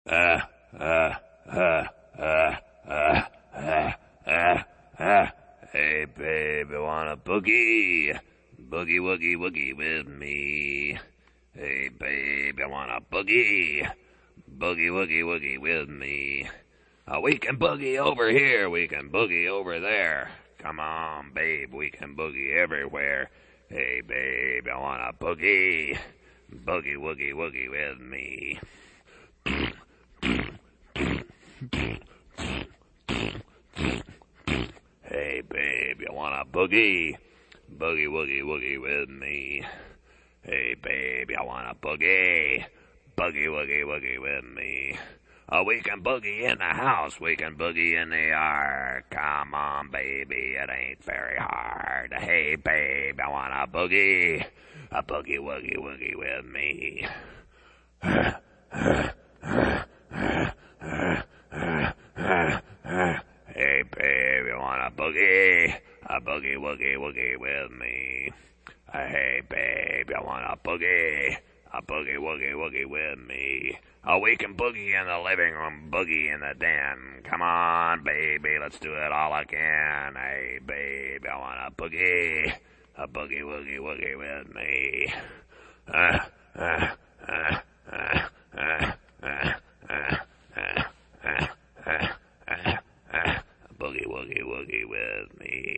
Uh, uh, uh, uh, uh, uh, Hey, babe, I want a boogie. Boogie woogie woogie with me. Hey, babe, I want a boogie. Boogie woogie woogie with me. We can boogie over here. We can boogie over there. Come on, babe, we can boogie everywhere. Hey, babe, I want a boogie. Boogie woogie woogie with me. Hey, babe, you want a boogie? Boogie woogie woogie with me. Hey, babe, you want a boogie? Boogie woogie woogie with me. We can boogie in the house. We can boogie in the yard. Come on, baby, it ain't very hard. Hey, babe, I want a boogie. A boogie woogie woogie with me. Hey, babe, you want a boogie? A boogie woogie woogie with me. Hey, babe, you want a boogie? A boogie woogie woogie with me. We can boogie in the living room, boogie in the den. Come on, baby, let's do it all again. Hey, babe, I want a boogie? A boogie woogie woogie with me. Boogie woogie woogie with me.